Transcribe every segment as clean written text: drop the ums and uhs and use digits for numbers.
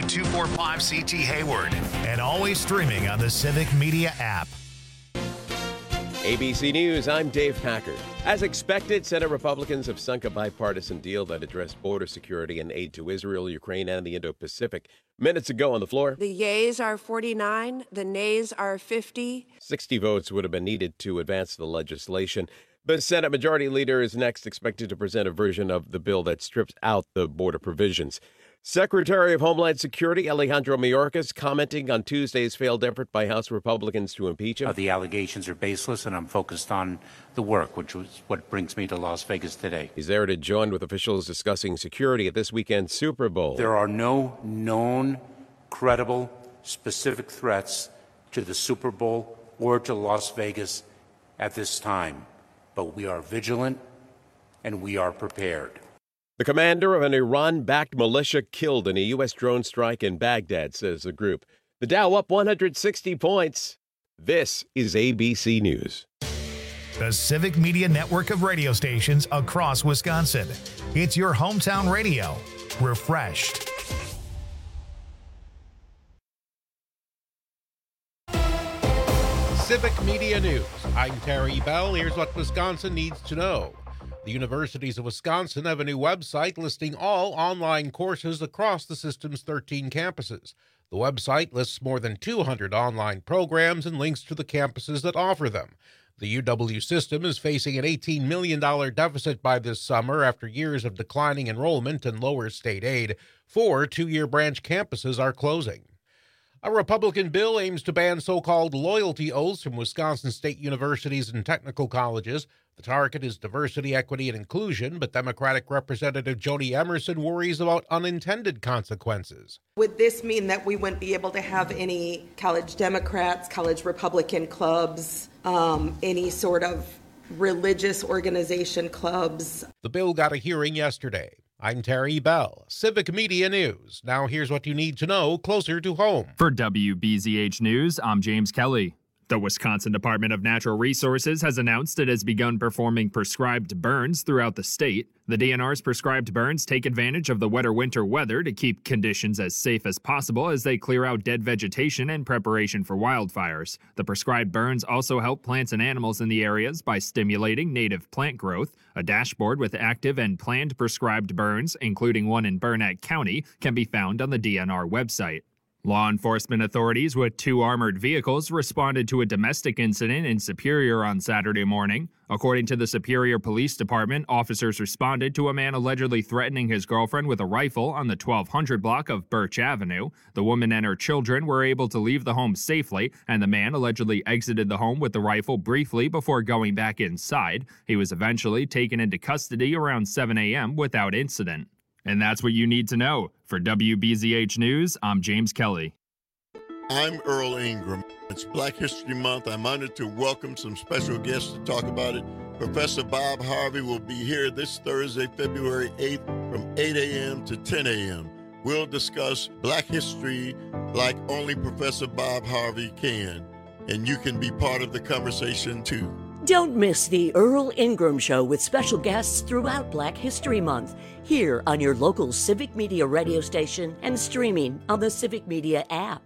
888-245-CT Hayward. And always streaming on the Civic Media app. ABC News, I'm Dave Packard. As expected, Senate Republicans have sunk a bipartisan deal that addressed border security and aid to Israel, Ukraine, and the Indo-Pacific. Minutes ago on the floor, the yeas are 49, the nays are 50. 60 votes would have been needed to advance the legislation. The Senate Majority Leader is next expected to present a version of the bill that strips out the border provisions. Secretary of Homeland Security Alejandro Mayorkas commenting on Tuesday's failed effort by House Republicans to impeach him. The allegations are baseless, and I'm focused on the work, which was what brings me to Las Vegas today. He's there to join with officials discussing security at this weekend's Super Bowl. There are no known, credible, specific threats to the Super Bowl or to Las Vegas at this time, but we are vigilant and we are prepared. The commander of an Iran-backed militia killed in a U.S. drone strike in Baghdad, says the group. The Dow up 160 points. This is ABC News. The Civic Media network of radio stations across Wisconsin. It's your hometown radio. Refreshed. Civic Media News. I'm Terry Bell. Here's what Wisconsin needs to know. The universities of Wisconsin have a new website listing all online courses across the system's 13 campuses. The website lists more than 200 online programs and links to the campuses that offer them. The UW system is facing an $18 million deficit by this summer after years of declining enrollment and lower state aid. 4 two-year branch campuses are closing. A Republican bill aims to ban so-called loyalty oaths from Wisconsin state universities and technical colleges. The target is diversity, equity, and inclusion, but Democratic Representative Joni Emerson worries about unintended consequences. Would this mean that we wouldn't be able to have any college Democrats, college Republican clubs, any sort of religious organization clubs? The bill got a hearing yesterday. I'm Terry Bell, Civic Media News. Now here's what you need to know closer to home. For WBZH News, I'm James Kelly. The Wisconsin Department of Natural Resources has announced it has begun performing prescribed burns throughout the state. The DNR's prescribed burns take advantage of the wetter winter weather to keep conditions as safe as possible as they clear out dead vegetation in preparation for wildfires. The prescribed burns also help plants and animals in the areas by stimulating native plant growth. A dashboard with active and planned prescribed burns, including one in Burnett County, can be found on the DNR website. Law enforcement authorities with 2 armored vehicles responded to a domestic incident in Superior on Saturday morning. According to the Superior Police Department, officers responded to a man allegedly threatening his girlfriend with a rifle on the 1200 block of Birch Avenue. The woman and her children were able to leave the home safely, and the man allegedly exited the home with the rifle briefly before going back inside. He was eventually taken into custody around 7 a.m. without incident. And that's what you need to know. For WBZH News, I'm James Kelly. I'm Earl Ingram. It's Black History Month. I'm honored to welcome some special guests to talk about it. Professor Bob Harvey will be here this Thursday, February 8th from 8 a.m. to 10 a.m. We'll discuss Black history like only Professor Bob Harvey can, and you can be part of the conversation too. Don't miss the Earl Ingram Show with special guests throughout Black History Month, here on your local Civic Media radio station and streaming on the Civic Media app.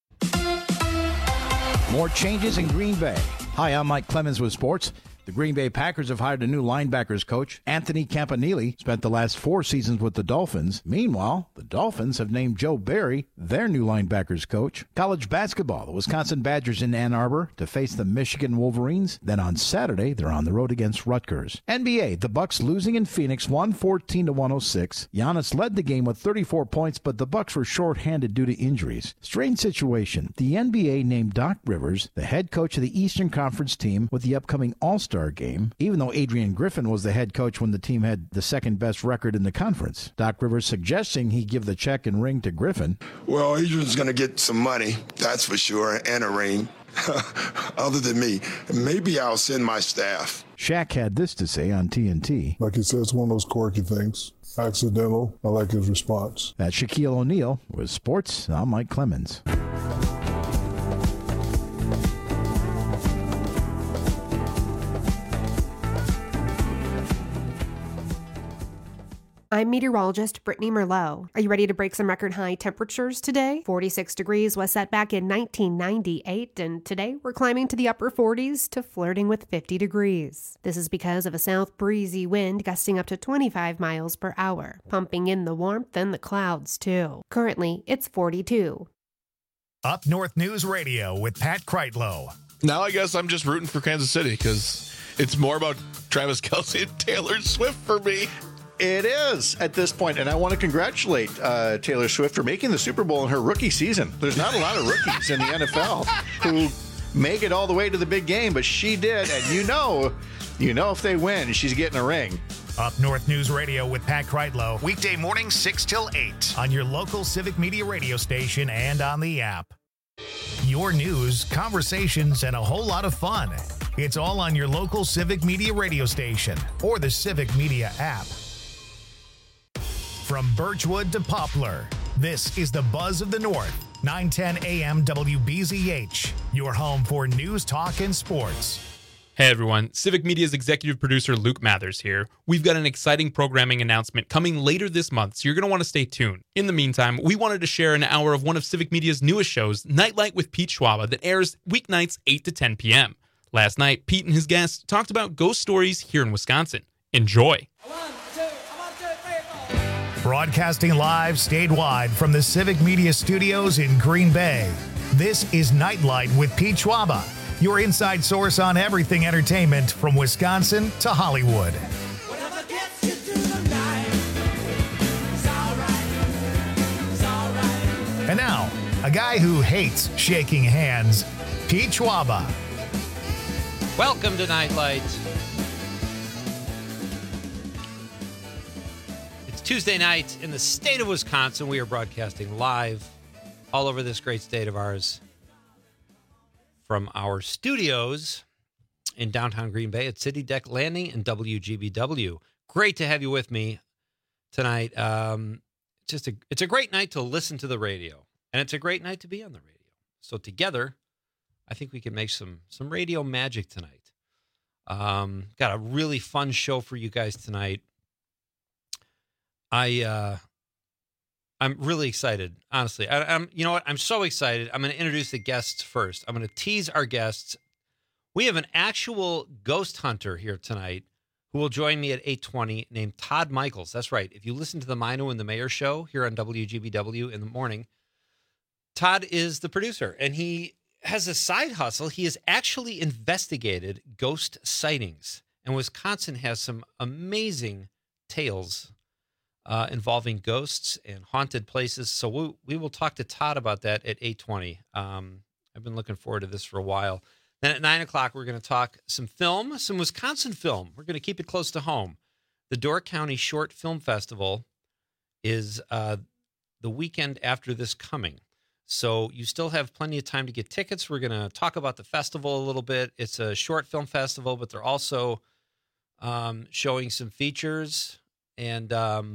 More changes in Green Bay. Hi, I'm Mike Clemens with sports. The Green Bay Packers have hired a new linebackers coach. Anthony Campanile spent the last 4 seasons with the Dolphins. Meanwhile, the Dolphins have named Joe Barry their new linebackers coach. College basketball, the Wisconsin Badgers in Ann Arbor to face the Michigan Wolverines. Then on Saturday, they're on the road against Rutgers. NBA, the Bucks losing in Phoenix 114-106. Giannis led the game with 34 points, but the Bucks were shorthanded due to injuries. Strange situation. The NBA named Doc Rivers the head coach of the Eastern Conference team with the upcoming All-Star game, even though Adrian Griffin was the head coach when the team had the second best record in the conference. Doc Rivers suggesting he give the check and ring to Griffin. Well, Adrian's going to get some money, that's for sure, and a ring. Other than me, maybe I'll send my staff. Shaq had this to say on TNT. Like he said, it's one of those quirky things. Accidental. I like his response. That's Shaquille O'Neal with sports. I'm Mike Clemens. I'm meteorologist Brittany Merlot. Are you ready to break some record high temperatures today? 46 degrees was set back in 1998, and today we're climbing to the upper 40s to flirting with 50 degrees. This is because of a south breezy wind gusting up to 25 miles per hour, pumping in the warmth and the clouds too. Currently, it's 42. Up North News Radio with Pat Kreitlow. Now I guess I'm just rooting for Kansas City because it's more about Travis Kelce and Taylor Swift for me. It is at this point, and I want to congratulate Taylor Swift for making the Super Bowl in her rookie season. There's not a lot of rookies in the NFL who make it all the way to the big game, but she did, and you know if they win, she's getting a ring. Up North News Radio with Pat Kreitlow, weekday mornings 6 till 8 on your local Civic Media radio station and on the app. Your news, conversations, and a whole lot of fun. It's all on your local Civic Media radio station or the Civic Media app. From Birchwood to Poplar, this is the Buzz of the North, 910 AM WBZH, your home for news, talk, and sports. Hey everyone, Civic Media's executive producer Luke Mathers here. We've got an exciting programming announcement coming later this month, so you're going to want to stay tuned. In the meantime, we wanted to share an hour of one of Civic Media's newest shows, Nightlight with Pete Schwaba, that airs weeknights 8 to 10 p.m. Last night, Pete and his guests talked about ghost stories here in Wisconsin. Enjoy! Broadcasting live statewide from the Civic Media Studios in Green Bay, this is Nightlight with Pete Schwaba, your inside source on everything entertainment from Wisconsin to Hollywood. And now, a guy who hates shaking hands, Pete Schwaba. Welcome to Nightlight. Tuesday night in the state of Wisconsin. We are broadcasting live all over this great state of ours from our studios in downtown Green Bay at City Deck Landing and WGBW. Great to have you with me tonight. It's a great night to listen to the radio, and it's a great night to be on the radio. So together, I think we can make some radio magic tonight. Got a really fun show for you guys tonight. I'm really excited, honestly. You know what? I'm so excited. I'm going to introduce the guests first. I'm going to tease our guests. We have an actual ghost hunter here tonight who will join me at 8:20 named Todd Michaels. That's right. If you listen to the Mino and the Mayor show here on WGBW in the morning, Todd is the producer, and he has a side hustle. He has actually investigated ghost sightings, and Wisconsin has some amazing tales involving ghosts and haunted places. So we will talk to Todd about that at 8:20. I've been looking forward to this for a while. Then at 9 o'clock, we're going to talk some film, some Wisconsin film. We're going to keep it close to home. The Door County Short Film Festival is the weekend after this coming. So you still have plenty of time to get tickets. We're going to talk about the festival a little bit. It's a short film festival, but they're also showing some features. And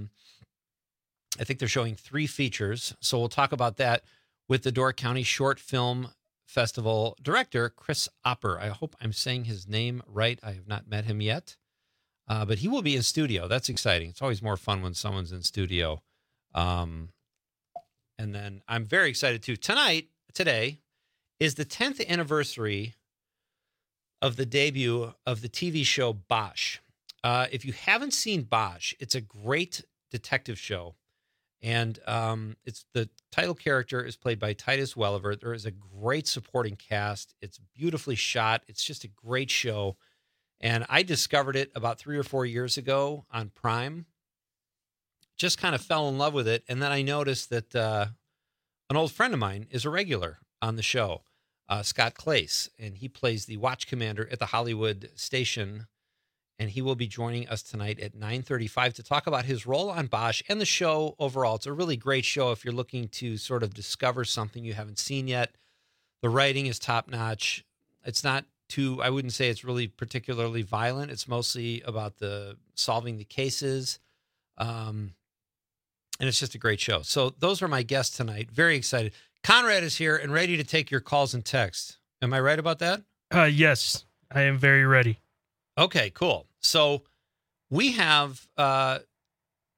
I think they're showing 3 features. So we'll talk about that with the Door County Short Film Festival director, Chris Opper. I hope I'm saying his name right. I have not met him yet, but he will be in studio. That's exciting. It's always more fun when someone's in studio. And then I'm very excited too. Today is the 10th anniversary of the debut of the TV show Bosch. If you haven't seen Bosch, it's a great detective show. And it's the title character is played by Titus Welliver. There is a great supporting cast. It's beautifully shot. It's just a great show. And I discovered it about 3 or 4 years ago on Prime. Just kind of fell in love with it. And then I noticed that an old friend of mine is a regular on the show, Scott Clace. And he plays the watch commander at the Hollywood station. And he will be joining us tonight at 9:35 to talk about his role on Bosch and the show overall. It's a really great show if you're looking to sort of discover something you haven't seen yet. The writing is top-notch. It's not too, I wouldn't say it's really particularly violent. It's mostly about solving the cases. And it's just a great show. So those are my guests tonight. Very excited. Conrad is here and ready to take your calls and texts. Am I right about that? Yes, I am very ready. Okay, cool. So we have,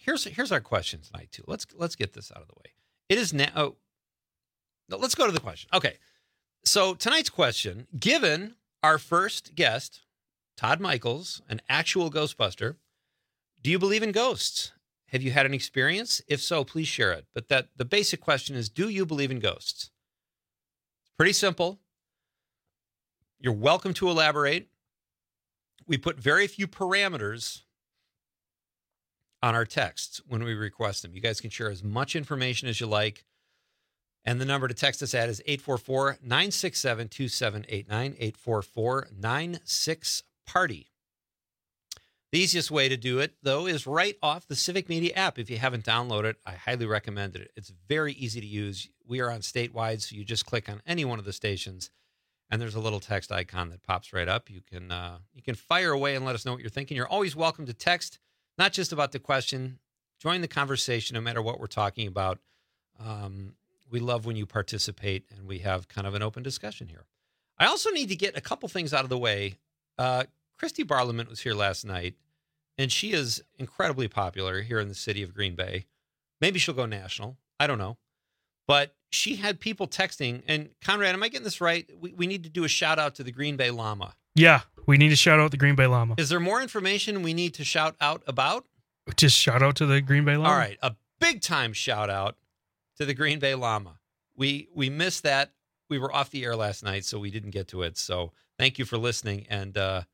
Here's our question tonight too. Let's get this out of the way. It is now. Oh, no, let's go to the question. Okay, so tonight's question: given our first guest, Todd Michaels, an actual Ghostbuster, do you believe in ghosts? Have you had an experience? If so, please share it. But the basic question is: do you believe in ghosts? It's pretty simple. You're welcome to elaborate. We put very few parameters on our texts when we request them. You guys can share as much information as you like. And the number to text us at is 844-967-2789, 844-96-PARTY. The easiest way to do it, though, is right off the Civic Media app. If you haven't downloaded it, I highly recommend it. It's very easy to use. We are on statewide, so you just click on any one of the stations, and there's a little text icon that pops right up. You can fire away and let us know what you're thinking. You're always welcome to text, not just about the question. Join the conversation no matter what we're talking about. We love when you participate, and we have kind of an open discussion here. I also need to get a couple things out of the way. Christy Barlament was here last night, and she is incredibly popular here in the city of Green Bay. Maybe she'll go national. I don't know. But she had people texting. And Conrad, am I getting this right? We need to do a shout out to the Green Bay Llama. Yeah, we need to shout out the Green Bay Llama. Is there more information we need to shout out about? Just shout out to the Green Bay Llama. All right, a big time shout out to the Green Bay Llama. We missed that. We were off the air last night, so we didn't get to it. So thank you for listening. And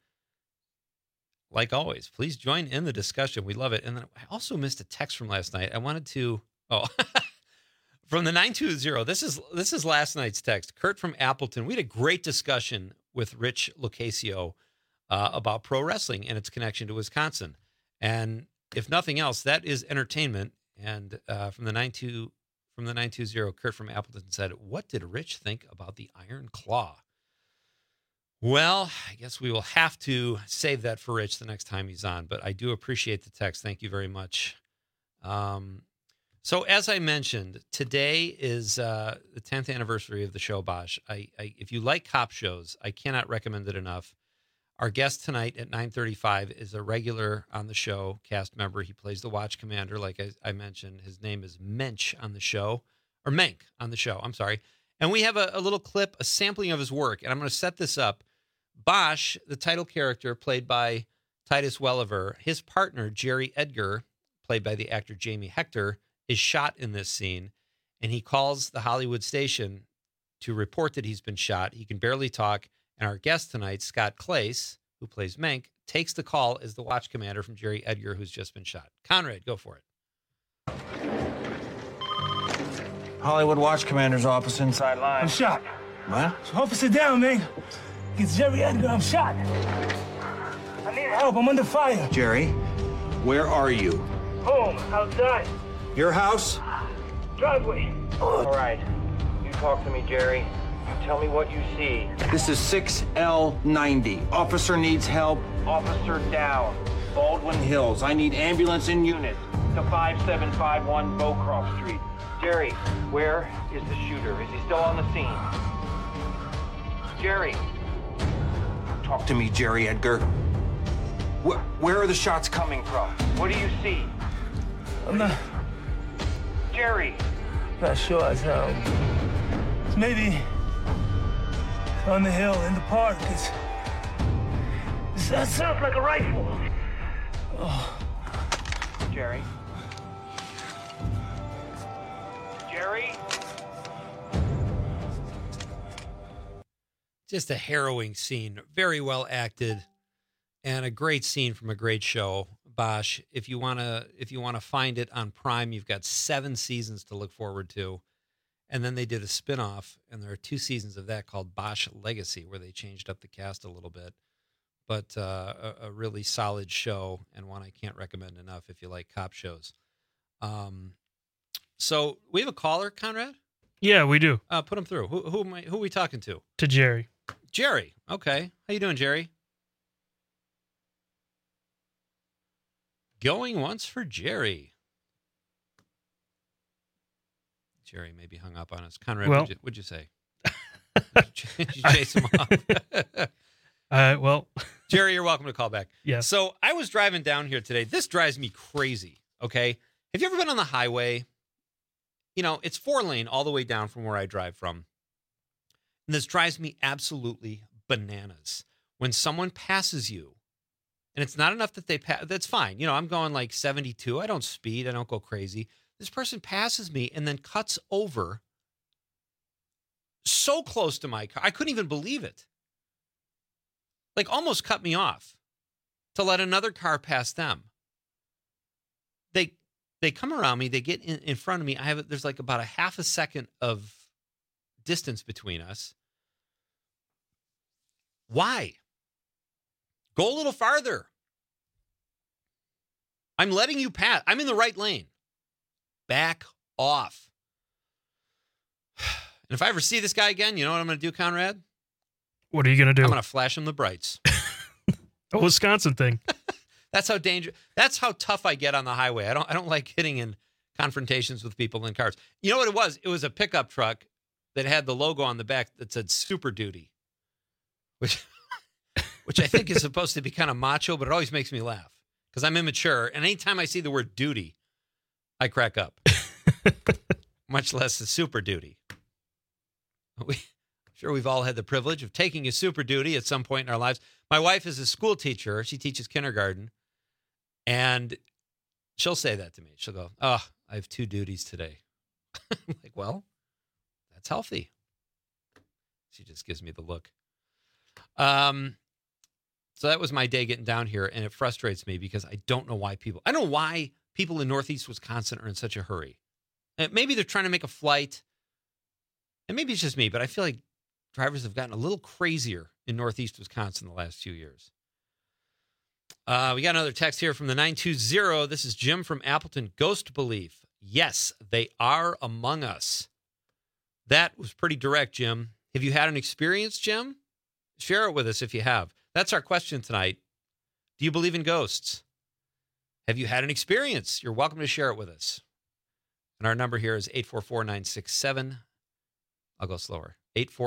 like always, please join in the discussion. We love it. And then I also missed a text from last night. I wanted to, from the 920. This is last night's text. Kurt from Appleton. We had a great discussion with Rich Lucasio about pro wrestling and its connection to Wisconsin. And if nothing else, that is entertainment. And from the 920, Kurt from Appleton said, "What did Rich think about the Iron Claw?" Well, I guess we will have to save that for Rich the next time he's on, but I do appreciate the text. Thank you very much. So as I mentioned, today is the 10th anniversary of the show, Bosch. If you like cop shows, I cannot recommend it enough. Our guest tonight at 9:35 is a regular on the show, cast member. He plays the Watch Commander, like I mentioned. His name is Mensch on the show, or Menk on the show, I'm sorry. And we have a little clip, a sampling of his work, and I'm going to set this up. Bosch, the title character, played by Titus Welliver, his partner, Jerry Edgar, played by the actor Jamie Hector, is shot in this scene, and he calls the Hollywood station to report that he's been shot. He can barely talk, and our guest tonight, Scott Clace, who plays Menk, takes the call as the Watch Commander from Jerry Edgar, who's just been shot. Conrad, go for it. Hollywood Watch Commander's office inside line. I'm shot. What? Officer down, man. It's Jerry Edgar. I'm shot. I need help. I'm under fire. Jerry, where are you? Home, outside. Your house? Driveway. All right. You talk to me, Jerry. You tell me what you see. This is 6L90. Officer needs help. Officer down. Baldwin Hills. I need ambulance in unit to 5751 Bowcroft Street. Jerry, where is the shooter? Is he still on the scene? Jerry. Talk to me, Jerry Edgar. Where are the shots coming from? What do you see? I'm not... Jerry. Not sure. It's maybe on the hill in the park. That sounds like a rifle. Oh. Jerry. Jerry. Just a harrowing scene, very well acted, and a great scene from a great show. Bosch, if you wanna find it on Prime, you've got 7 seasons to look forward to. And then they did a spinoff, and there are 2 seasons of that called Bosch Legacy, where they changed up the cast a little bit. But a really solid show, and one I can't recommend enough if you like cop shows. So we have a caller, Conrad? Yeah, we do. Put him through. Who are we talking to? To Jerry. Jerry. Okay. How you doing, Jerry? Going once for Jerry. Jerry maybe hung up on us. Conrad, well, what'd you say? Did you chase him off? Well, Jerry, you're welcome to call back. Yeah. So I was driving down here today. This drives me crazy. okay? Have you ever been on the highway? You know, it's 4-lane all the way down from where I drive from. And this drives me absolutely bananas. When someone passes you, and it's not enough that they pass, that's fine. You know, I'm going like 72. I don't speed. I don't go crazy. This person passes me and then cuts over so close to my car. I couldn't even believe it. Like almost cut me off to let another car pass them. They come around me. They get in front of me. There's like about a half a second of distance between us. Why? Go a little farther. I'm letting you pass. I'm in the right lane. Back off. And if I ever see this guy again, you know what I'm going to do, Conrad? What are you going to do? I'm going to flash him the brights. A Wisconsin thing. That's how dangerous. That's how tough I get on the highway. I don't like getting in confrontations with people in cars. You know what it was? It was a pickup truck that had the logo on the back that said Super Duty, which I think is supposed to be kind of macho, but it always makes me laugh because I'm immature. And anytime I see the word duty, I crack up. Much less the Super Duty. I'm sure we've all had the privilege of taking a Super Duty at some point in our lives. My wife is a school teacher. She teaches kindergarten. And she'll say that to me. She'll go, "Oh, I have 2 duties today." I'm like, well, that's healthy. She just gives me the look. So that was my day getting down here, and it frustrates me because I don't know why people in Northeast Wisconsin are in such a hurry. And maybe they're trying to make a flight, and maybe it's just me, but I feel like drivers have gotten a little crazier in Northeast Wisconsin the last few years. We got another text here from the 920. This is Jim from Appleton. Ghost belief. Yes, they are among us. That was pretty direct, Jim. Have you had an experience, Jim? Share it with us if you have. That's our question tonight. Do you believe in ghosts? Have you had an experience? You're welcome to share it with us. And our number here is 844-967. I'll go slower.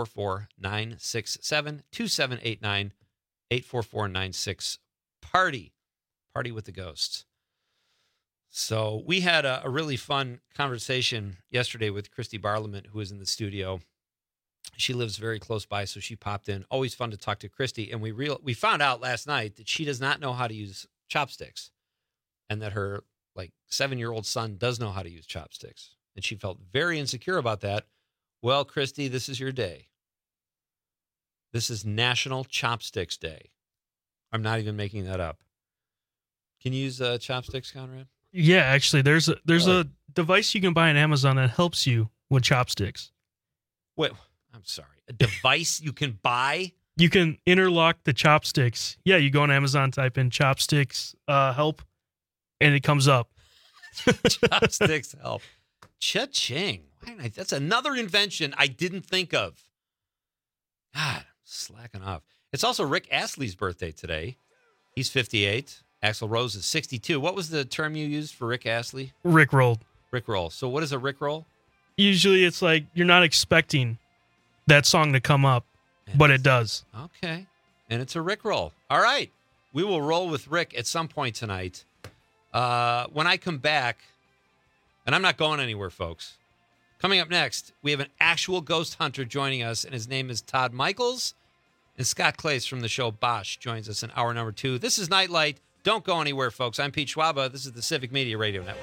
844-967-2789. 844-96-PARTY. Party with the ghosts. So we had a really fun conversation yesterday with Christy Barlament, who is in the studio. She lives very close by, so she popped in. Always fun to talk to Christy. And we found out last night that she does not know how to use chopsticks, and that her 7-year-old son does know how to use chopsticks. And she felt very insecure about that. Well, Christy, this is your day. This is National Chopsticks Day. I'm not even making that up. Can you use chopsticks, Conrad? Yeah, actually, there's a device you can buy on Amazon that helps you with chopsticks. Wait, I'm sorry. A device you can buy? You can interlock the chopsticks. Yeah, you go on Amazon, type in chopsticks help, and it comes up. Chopsticks help. Cha-ching. That's another invention I didn't think of. God, slacking off. It's also Rick Astley's birthday today. He's 58. Axl Rose is 62. What was the term you used for Rick Astley? Rickrolled. Rickroll. So what is a Rickroll? Usually it's like you're not expecting that song to come up, but it does. Okay. And it's a Rickroll. All right. We will roll with Rick at some point tonight. When I come back, and I'm not going anywhere, folks. Coming up next, we have an actual ghost hunter joining us, and his name is Todd Michaels. And Scott Clace from the show Bosch joins us in hour number 2. This is Nightlight. Don't go anywhere, folks. I'm Pete Schwaba. This is the Civic Media Radio Network.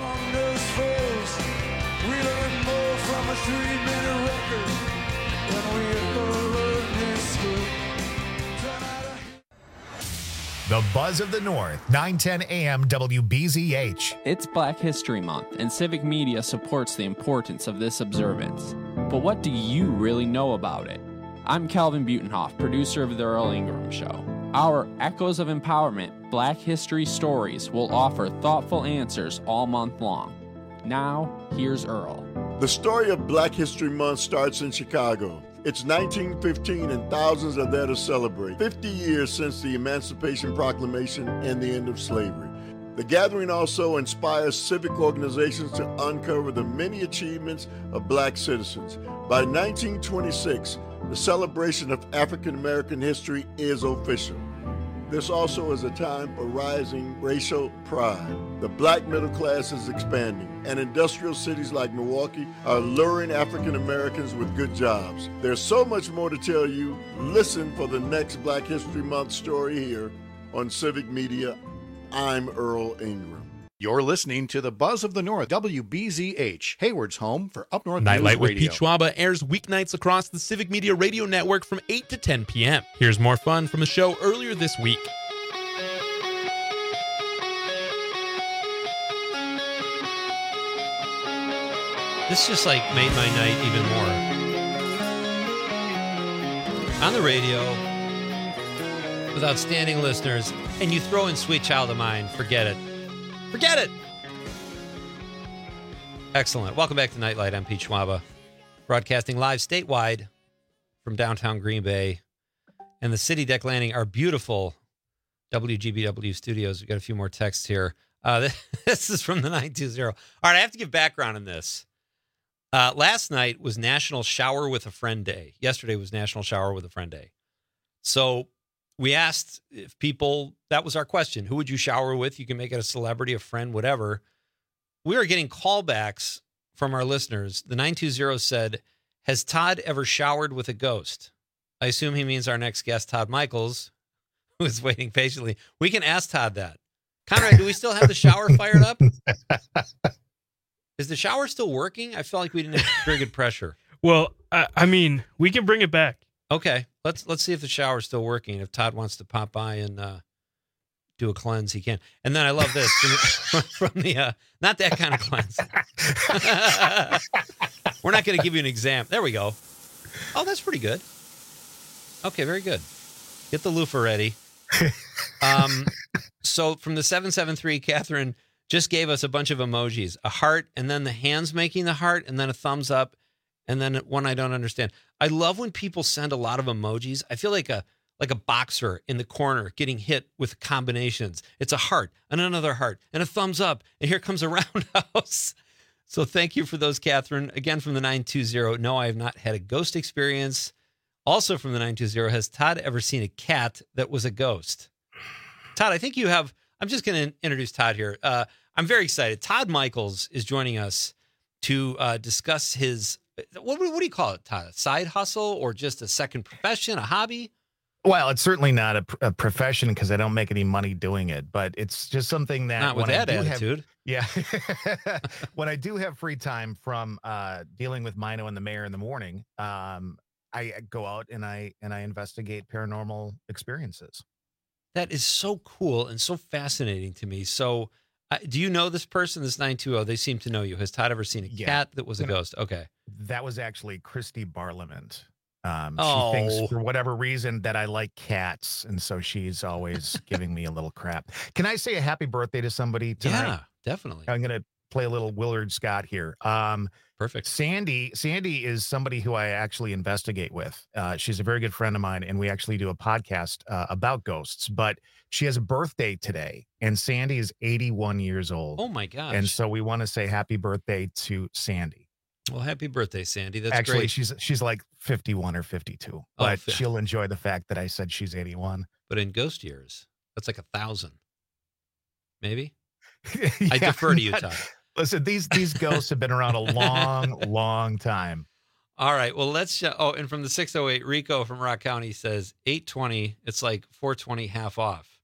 The Buzz of the North, 910 AM WBZH. It's Black History Month, and Civic Media supports the importance of this observance. But what do you really know about it? I'm Calvin Butenhoff, producer of The Earl Ingram Show. Our Echoes of Empowerment Black History Stories will offer thoughtful answers all month long. Now, here's Earl. The story of Black History Month starts in Chicago. It's 1915 and thousands are there to celebrate 50 years since the Emancipation Proclamation and the end of slavery. The gathering also inspires civic organizations to uncover the many achievements of black citizens. By 1926, the celebration of African American history is official. this also is a time for rising racial pride. The black middle class is expanding, and industrial cities like Milwaukee are luring African Americans with good jobs. There's so much more to tell you. Listen for the next Black History Month story here on Civic Media. I'm Earl Ingram. You're listening to the Buzz of the North, WBZH, Hayward's home for Up North Nightlight News with Pete Schwaba airs weeknights across the Civic Media Radio Network from 8 to 10 p.m. Here's more fun from a show earlier this week. This just like made my night even more. On the radio, with outstanding listeners, and you throw in Sweet Child of Mine, forget it. Forget it! Excellent. Welcome back to Nightlight. I'm Pete Schwaba, broadcasting live statewide from downtown Green Bay and the City Deck Landing, our beautiful WGBW studios. We've got a few more texts here. This is from the 920. All right, I have to give background on this. Last night was National Shower with a Friend Day. Yesterday was National Shower with a Friend Day. So we asked if people, that was our question. Who would you shower with? You can make it a celebrity, a friend, whatever. We are getting callbacks from our listeners. The 920 said, has Todd ever showered with a ghost? I assume he means our next guest, Todd Michaels, who is waiting patiently. We can ask Todd that. Conrad, do we still have the shower fired up? Is the shower still working? I felt like we didn't have very good pressure. Well, I mean, we can bring it back. Okay, let's see if the shower's still working. If Todd wants to pop by and do a cleanse, he can. And then I love this from the not that kind of cleanse. We're not going to give you an exam. There we go. Oh, that's pretty good. Okay, very good. Get the loofah ready. So from the 773, Catherine just gave us a bunch of emojis, a heart, and then the hands making the heart, and then a thumbs up, and then one I don't understand. I love when people send a lot of emojis. I feel like a boxer in the corner getting hit with combinations. It's a heart and another heart and a thumbs up, and here comes a roundhouse. So thank you for those, Catherine. Again, from the 920, no, I have not had a ghost experience. Also from the 920, has Todd ever seen a cat that was a ghost? Todd, I think you have. I'm just going to introduce Todd here. I'm very excited. Todd Michaels is joining us to discuss his, what do you call it, Todd? A side hustle or just a second profession, a hobby? Well, it's certainly not a profession because I don't make any money doing it, but it's just something that... Not with that attitude. Yeah. When I do have free time from dealing with Mino and the mayor in the morning, I go out and I investigate paranormal experiences. That is so cool and so fascinating to me. So do you know this person, this 920? They seem to know you. Has Todd ever seen a cat that was a ghost? Okay. That was actually Christy Barlament. She thinks for whatever reason that I like cats, and so she's always giving me a little crap. Can I say a happy birthday to somebody tonight? Yeah, definitely. I'm going to play a little Willard Scott here. Perfect. Sandy is somebody who I actually investigate with. She's a very good friend of mine, and we actually do a podcast about ghosts, but she has a birthday today, and Sandy is 81 years old. Oh, my gosh. And so we want to say happy birthday to Sandy. Well, happy birthday, Sandy. That's actually great. She's like 51 or 52, but she'll enjoy the fact that I said she's 81. But in ghost years, that's like 1,000, maybe. Yeah, I defer to you, Todd. Listen, these ghosts have been around a long time. All right. Well, let's. And from the 608, Rico from Rock County says 820. It's like 420 half off.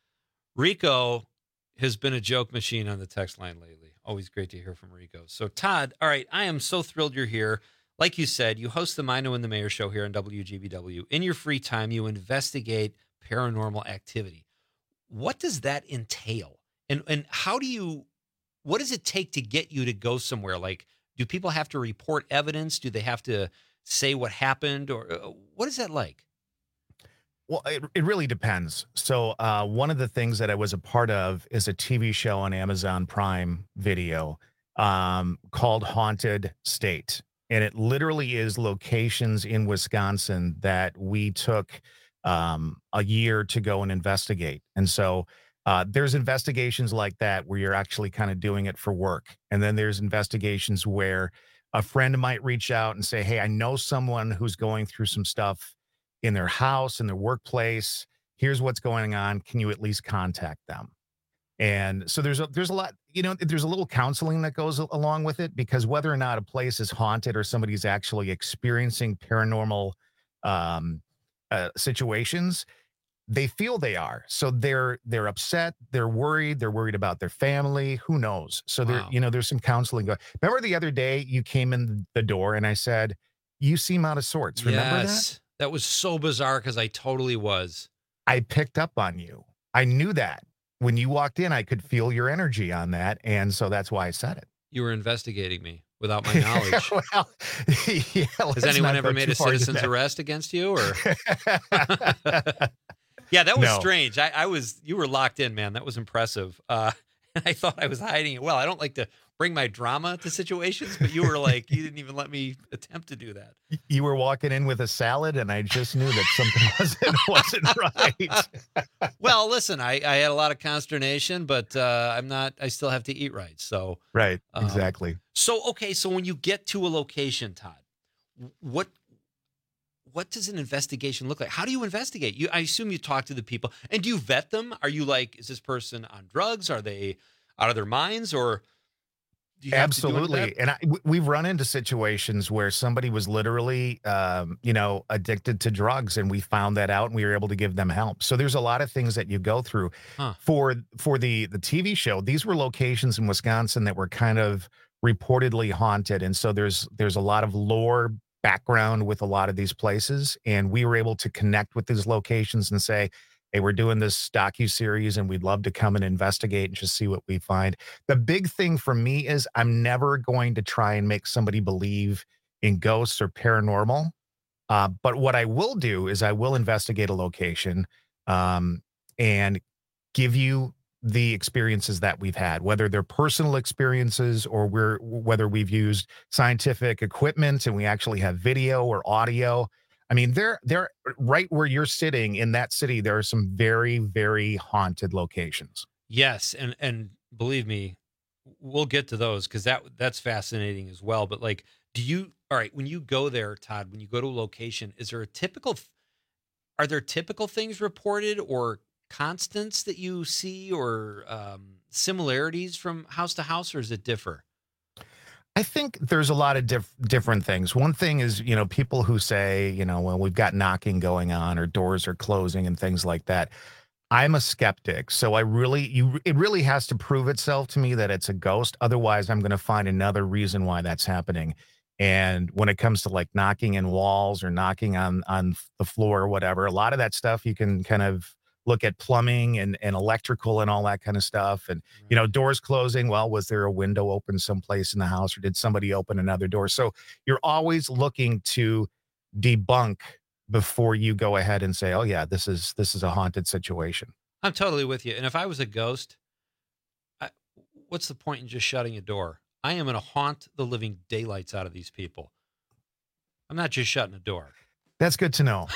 Rico has been a joke machine on the text line lately. Always great to hear from Rico. So, Todd, all right, I am so thrilled you're here. Like you said, you host the Mino and the Mayor show here on WGBW. In your free time, you investigate paranormal activity. What does that entail? And how do you, what does it take to get you to go somewhere? Like, do people have to report evidence? Do they have to say what happened? Or what is that like? Well, it really depends. So one of the things that I was a part of is a TV show on Amazon Prime Video called Haunted State. And it literally is locations in Wisconsin that we took a year to go and investigate. And so there's investigations like that where you're actually kind of doing it for work. And then there's investigations where a friend might reach out and say, hey, I know someone who's going through some stuff in their house, in their workplace, Here's what's going on. Can you at least contact them? And so there's a lot, there's a little counseling that goes along with it, because whether or not a place is haunted or somebody's actually experiencing paranormal situations, they feel they are. So they're upset, they're worried about their family, who knows? So there's some counseling going. Remember the other day you came in the door and I said, you seem out of sorts. Remember that? That was so bizarre because I totally was. I picked up on you. I knew that. When you walked in, I could feel your energy on that. And so that's why I said it. You were investigating me without my knowledge. Well, yeah, has anyone ever made a citizen's arrest against you? Or yeah, that was strange. You were locked in, man. That was impressive. I thought I was hiding it. Well, I don't like to bring my drama to situations, but you were like, you didn't even let me attempt to do that. You were walking in with a salad, and I just knew that something wasn't right. Well, listen, I had a lot of consternation, but I still have to eat right. So right, exactly. So when you get to a location, Todd, what does an investigation look like? How do you investigate? I assume you talk to the people, and do you vet them? Are you like, is this person on drugs? Are they out of their minds? Or do you absolutely? And we've run into situations where somebody was literally, addicted to drugs, and we found that out, and we were able to give them help. So there's a lot of things that you go through. For the TV show. These were locations in Wisconsin that were kind of reportedly haunted, and so there's a lot of lore background with a lot of these places, and we were able to connect with these locations and say, hey, we're doing this docuseries and we'd love to come and investigate and just see what we find. The big thing for me is I'm never going to try and make somebody believe in ghosts or paranormal, but what I will do is I will investigate a location and give you the experiences that we've had, whether they're personal experiences or whether we've used scientific equipment and we actually have video or audio. I mean, they're right where you're sitting in that city. There are some very, very haunted locations. Yes. And believe me, we'll get to those because that's fascinating as well. But like, when you go there, Todd, when you go to a location, are there typical things reported or constants that you see or similarities from house to house, or does it differ? I think there's a lot of different things. One thing is, people who say, well, we've got knocking going on or doors are closing and things like that. I'm a skeptic. So it really has to prove itself to me that it's a ghost. Otherwise, I'm going to find another reason why that's happening. And when it comes to like knocking in walls or knocking on the floor or whatever, a lot of that stuff you can kind of look at plumbing and electrical and all that kind of stuff. And, doors closing. Well, was there a window open someplace in the house or did somebody open another door? So you're always looking to debunk before you go ahead and say, oh yeah, this is a haunted situation. I'm totally with you. And if I was a ghost, what's the point in just shutting a door? I am going to haunt the living daylights out of these people. I'm not just shutting a door. That's good to know.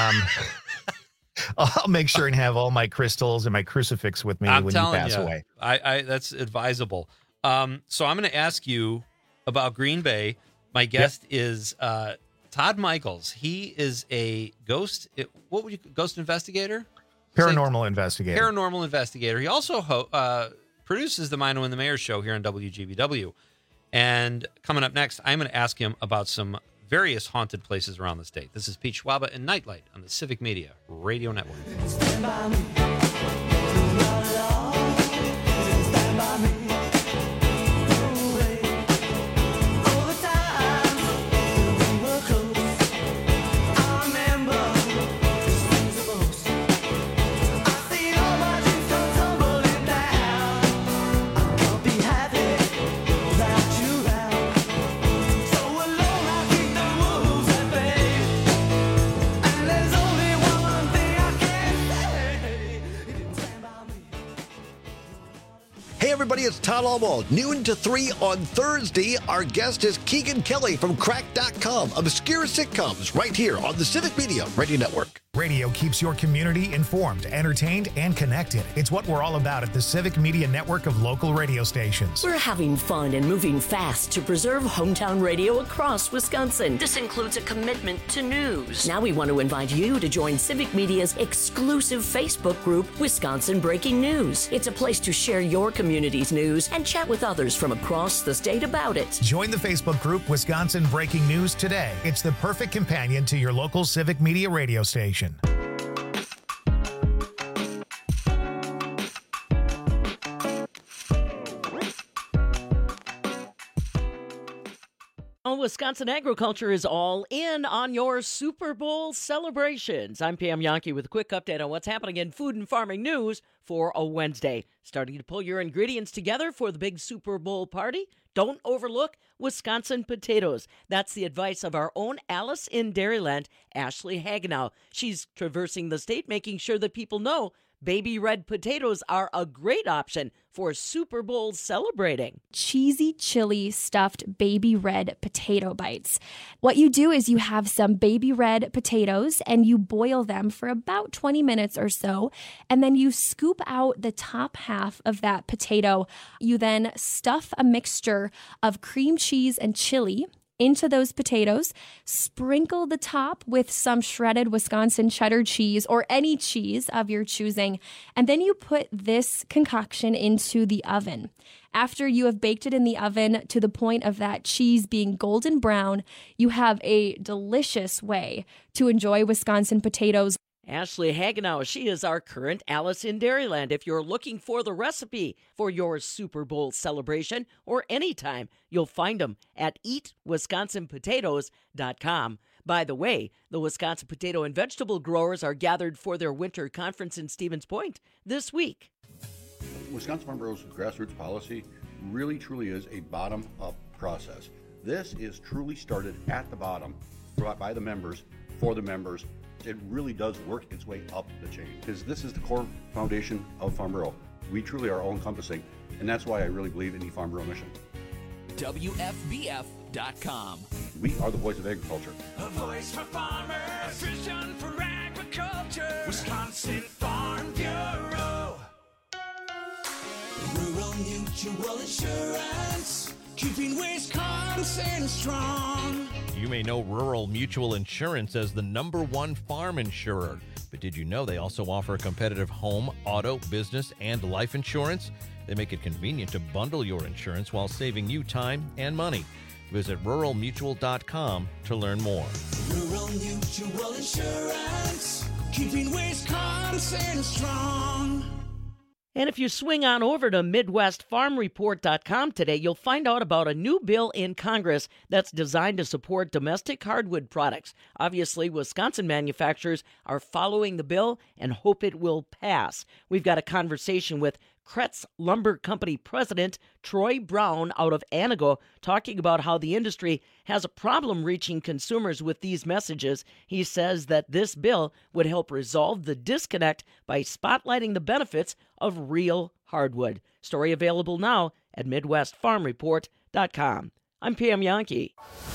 I'll make sure and have all my crystals and my crucifix with me when you pass away. That's advisable. So I'm going to ask you about Green Bay. My guest is Todd Michaels. He is a ghost. Ghost investigator? Paranormal investigator. Paranormal investigator. He also produces the Mino and the Mayor show here on WGBW. And coming up next, I'm going to ask him about some various haunted places around the state. This is Pete Schwaba and Nightlight on the Civic Media Radio Network. Stand by me. Stand by me. everybody, it's Todd Alwald. Noon to 3 on Thursday. Our guest is Keegan Kelly from Cracked.com. Obscure sitcoms right here on the Civic Media Radio Network. Radio keeps your community informed, entertained, and connected. It's what we're all about at the Civic Media Network of local radio stations. We're having fun and moving fast to preserve hometown radio across Wisconsin. This includes a commitment to news. Now we want to invite you to join Civic Media's exclusive Facebook group, Wisconsin Breaking News. It's a place to share your community's news and chat with others from across the state about it. Join the Facebook group Wisconsin Breaking News today. It's the perfect companion to your local Civic Media radio station. Wisconsin agriculture is all in on your Super Bowl celebrations. I'm Pam Yankee with a quick update on what's happening in food and farming news for a Wednesday. Starting to pull your ingredients together for the big Super Bowl party? Don't overlook Wisconsin potatoes. That's the advice of our own Alice in Dairyland, Ashley Hagenow. She's traversing the state, making sure that people know baby red potatoes are a great option for Super Bowl celebrating. Cheesy chili stuffed baby red potato bites. What you do is you have some baby red potatoes and you boil them for about 20 minutes or so, and then you scoop out the top half of that potato. You then stuff a mixture of cream cheese and chili into those potatoes, sprinkle the top with some shredded Wisconsin cheddar cheese or any cheese of your choosing, and then you put this concoction into the oven. After you have baked it in the oven to the point of that cheese being golden brown, you have a delicious way to enjoy Wisconsin potatoes. Ashley Hagenow, she is our current Alice in Dairyland. If you're looking for the recipe for your Super Bowl celebration or anytime, you'll find them at eatwisconsinpotatoes.com. By the way, the Wisconsin potato and vegetable growers are gathered for their winter conference in Stevens Point this week. Wisconsin Farm Bureau's grassroots policy really truly is a bottom-up process. This is truly started at the bottom by the members, for the members. It really does work its way up the chain because this is the core foundation of Farm Bureau. We truly are all-encompassing, and that's why I really believe in the Farm Bureau mission. WFBF.com. We are the voice of agriculture. A voice for farmers, a vision for agriculture. Wisconsin Farm Bureau. Rural Mutual Insurance, keeping Wisconsin strong. You may know Rural Mutual Insurance as the #1 farm insurer, but did you know they also offer competitive home, auto, business, and life insurance? They make it convenient to bundle your insurance while saving you time and money. Visit ruralmutual.com to learn more. Rural Mutual Insurance, keeping Wisconsin strong. And if you swing on over to MidwestFarmReport.com today, you'll find out about a new bill in Congress that's designed to support domestic hardwood products. Obviously, Wisconsin manufacturers are following the bill and hope it will pass. We've got a conversation with Kretz Lumber Company President Troy Brown out of Anago, talking about how the industry has a problem reaching consumers with these messages. He says that this bill would help resolve the disconnect by spotlighting the benefits of real hardwood. Story available now at MidwestFarmReport.com. I'm Pam Yankee.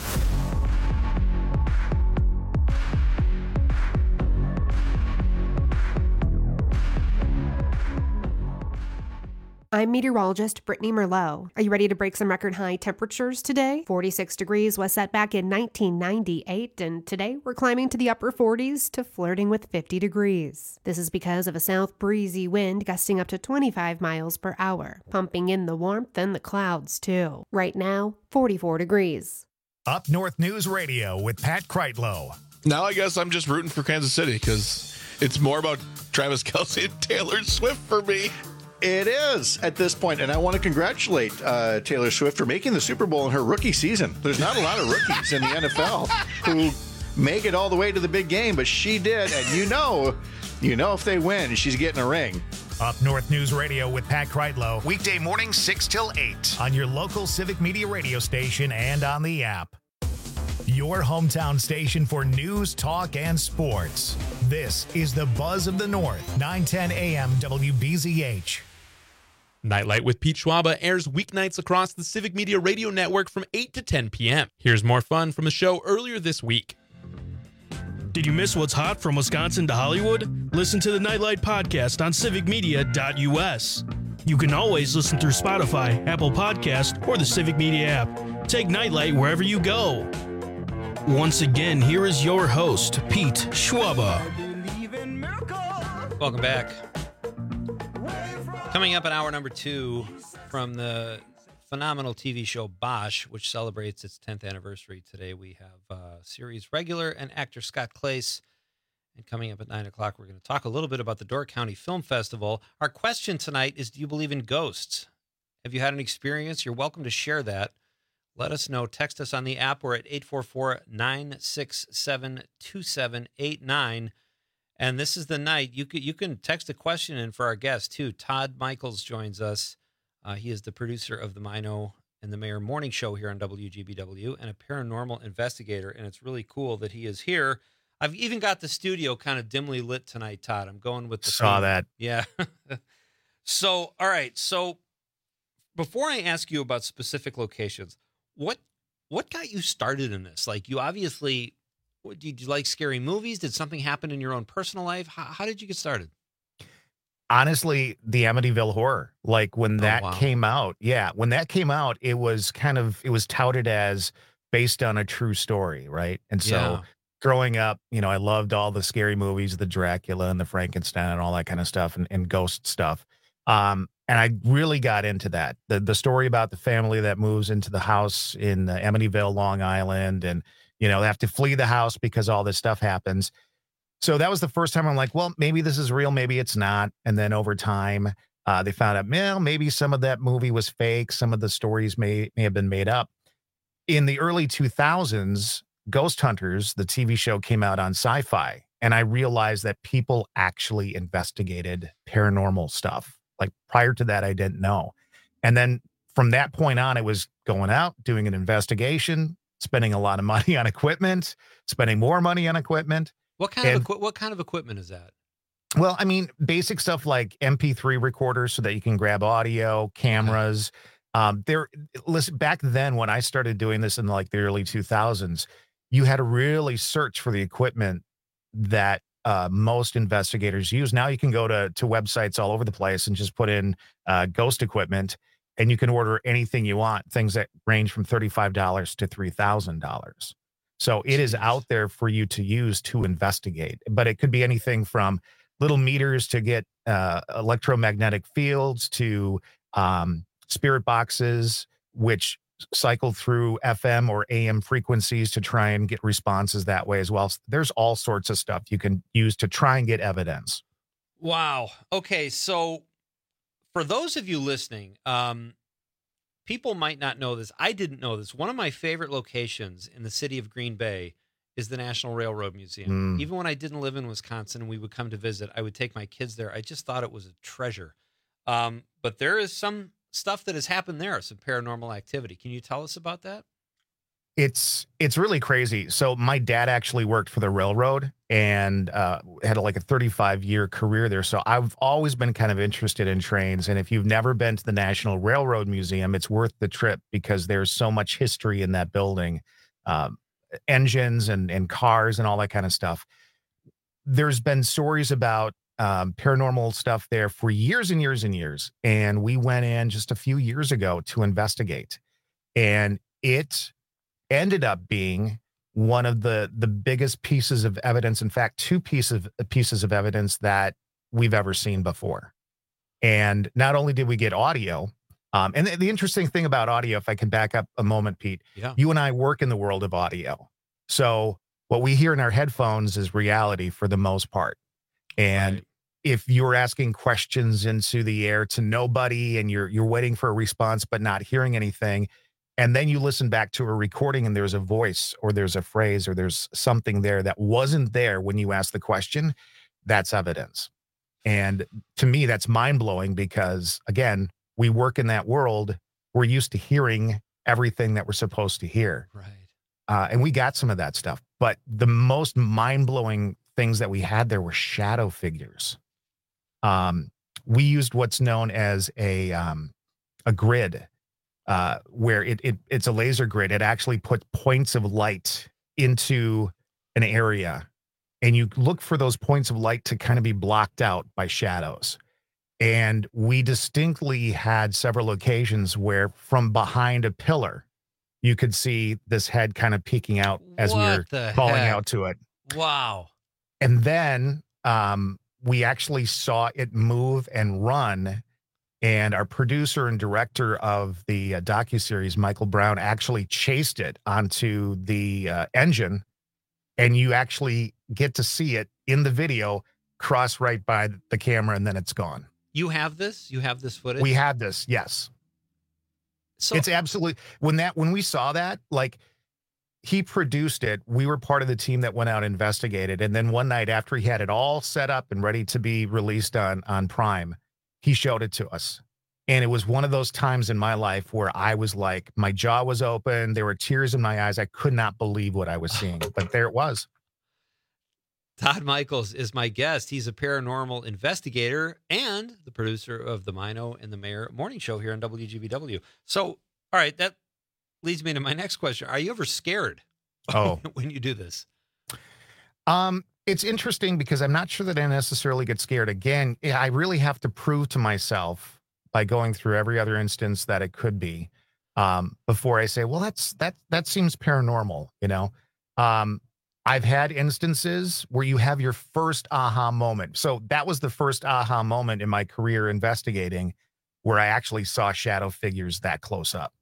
I'm meteorologist Brittany Merlot. Are you ready to break some record high temperatures today? 46 degrees was set back in 1998, and today we're climbing to the upper 40s to flirting with 50 degrees. This is because of a south breezy wind gusting up to 25 miles per hour, pumping in the warmth and the clouds too. Right now, 44 degrees. Up North News Radio with Pat Kreitlow. Now I guess I'm just rooting for Kansas City because it's more about Travis Kelce and Taylor Swift for me. It is at this point, and I want to congratulate Taylor Swift for making the Super Bowl in her rookie season. There's not a lot of rookies in the NFL who make it all the way to the big game, but she did, and you know if they win, she's getting a ring. Up North News Radio with Pat Kreitlow, weekday mornings 6 till 8 on your local Civic Media radio station and on the app. Your hometown station for news, talk, and sports. This is the Buzz of the North, 910 AM WBZH. Nightlight with Pete Schwaba airs weeknights across the Civic Media Radio Network from 8 to 10 p.m. Here's more fun from the show earlier this week. Did you miss what's hot from Wisconsin to Hollywood? Listen to the Nightlight podcast on civicmedia.us. You can always listen through Spotify, Apple Podcast, or the Civic Media app. Take Nightlight wherever you go. Once again, here is your host, Pete Schwaba. Welcome back. Coming up in hour number 2 from the phenomenal TV show Bosch, which celebrates its 10th anniversary today, we have series regular and actor Scott Clace. And coming up at 9 o'clock, we're going to talk a little bit about the Door County Film Festival. Our question tonight is, do you believe in ghosts? Have you had an experience? You're welcome to share that. Let us know. Text us on the app. We're at 844-967-2789. And this is the night. You can text a question in for our guest, too. Todd Michaels joins us. He is the producer of the Mino and the Mayor Morning Show here on WGBW and a paranormal investigator. And it's really cool that he is here. I've even got the studio kind of dimly lit tonight, Todd. I'm going with the Saw theme. that. Yeah. So, all right. So before I ask you about specific locations, what got you started in this? Like, you obviously... Did you like scary movies? Did something happen in your own personal life? How did you get started? Honestly, the Amityville Horror, like when that came out. Yeah. When that came out, it was touted as based on a true story. Right. And so growing up, I loved all the scary movies, the Dracula and the Frankenstein and all that kind of stuff and ghost stuff. And I really got into that. The story about the family that moves into the house in Amityville, Long Island, and they have to flee the house because all this stuff happens. So that was the first time I'm like, well, maybe this is real, maybe it's not. And then over time, they found out, well, maybe some of that movie was fake. Some of the stories may have been made up. In the early 2000s, Ghost Hunters, the TV show, came out on Sci-Fi. And I realized that people actually investigated paranormal stuff. Like prior to that, I didn't know. And then from that point on, it was going out, doing an investigation, spending a lot of money on equipment, spending more money on equipment. What kind of equipment is that? Well, I mean, basic stuff like MP3 recorders so that you can grab audio, cameras. Listen, back then when I started doing this in like the early 2000s, you had to really search for the equipment that most investigators use. Now you can go to websites all over the place and just put in ghost equipment. And you can order anything you want, things that range from $35 to $3,000. So it is out there for you to use to investigate. But it could be anything from little meters to get electromagnetic fields to spirit boxes, which cycle through FM or AM frequencies to try and get responses that way as well. So there's all sorts of stuff you can use to try and get evidence. Wow. Okay, so... For those of you listening, people might not know this. I didn't know this. One of my favorite locations in the city of Green Bay is the National Railroad Museum. Even when I didn't live in Wisconsin and we would come to visit, I would take my kids there. I just thought it was a treasure. But there is some stuff that has happened there, some paranormal activity. Can you tell us about that? It's really crazy. So my dad actually worked for the railroad and had like a 35-year career there. So I've always been kind of interested in trains. And if you've never been to the National Railroad Museum, it's worth the trip because there's so much history in that building, engines and cars and all that kind of stuff. There's been stories about paranormal stuff there for years and years and years. And we went in just a few years ago to investigate. And it ended up being one of the biggest pieces of evidence. In fact, two pieces of evidence that we've ever seen before. And not only did we get audio, and the interesting thing about audio, if I can back up a moment, Pete, you and I work in the world of audio. So what we hear in our headphones is reality for the most part. And if you're asking questions into the air to nobody and you're waiting for a response but not hearing anything, and then you listen back to a recording and there's a voice or there's a phrase or there's something there that wasn't there when you asked the question, that's evidence. And to me, that's mind-blowing because, again, we work in that world. We're used to hearing everything that we're supposed to hear. Right. And we got some of that stuff. But the most mind-blowing things that we had there were shadow figures. we used what's known as a grid, where it's a laser grid. It actually puts points of light into an area, and you look for those points of light to kind of be blocked out by shadows. And we distinctly had several occasions where from behind a pillar, you could see this head kind of peeking out as we were calling out to it. Wow. And then we actually saw it move and run. And our producer and director of the docuseries, Michael Brown, actually chased it onto the engine. And you actually get to see it in the video cross right by the camera, and then it's gone. You have this? You have this footage? We have this, yes. So it's absolutely when we saw that, like, he produced it. We were part of the team that went out and investigated. And then one night after he had it all set up and ready to be released on Prime, he showed it to us. And it was one of those times in my life where I was like, my jaw was open. There were tears in my eyes. I could not believe what I was seeing, but there it was. Todd Michaels is my guest. He's a paranormal investigator and the producer of the Mino and the Mayor morning show here on WGBW. So, all right, that leads me to my next question. Are you ever scared when you do this? It's interesting because I'm not sure that I necessarily get scared. Again, I really have to prove to myself by going through every other instance that it could be before I say, well, that seems paranormal, you know? I've had instances where you have your first aha moment. So that was the first aha moment in my career investigating where I actually saw shadow figures that close up.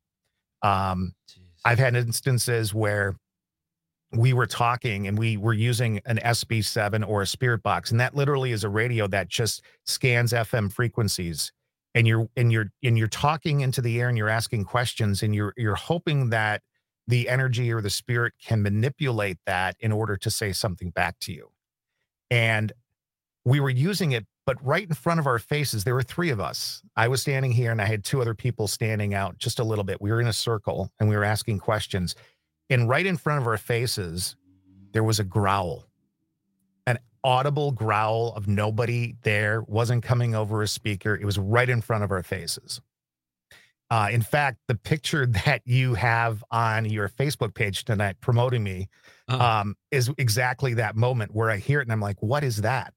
I've had instances where we were talking and we were using an SB7 or a Spirit Box, and that literally is a radio that just scans FM frequencies. And you're talking into the air and you're asking questions and you're hoping that the energy or the spirit can manipulate that in order to say something back to you. And we were using it, but right in front of our faces, there were three of us. I was standing here and I had two other people standing out just a little bit. We were in a circle and we were asking questions. And right in front of our faces, there was a growl, an audible growl of nobody there, wasn't coming over a speaker. It was right in front of our faces. In fact, the picture that you have on your Facebook page tonight promoting me is exactly that moment where I hear it and I'm like, what is that?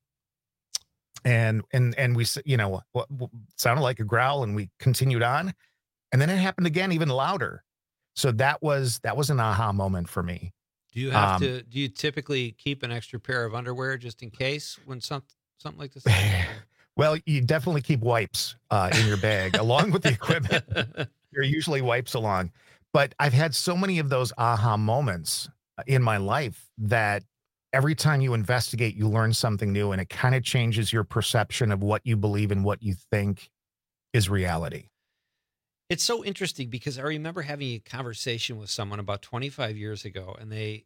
And we, you know, sounded like a growl and we continued on. And then it happened again, even louder. So that was an aha moment for me. Do you have do you typically keep an extra pair of underwear just in case when something like this happens? Well, you definitely keep wipes in your bag along with the equipment. There are usually wipes along. But I've had so many of those aha moments in my life that every time you investigate, you learn something new, and it kind of changes your perception of what you believe and what you think is reality. It's so interesting because I remember having a conversation with someone about 25 years ago, and they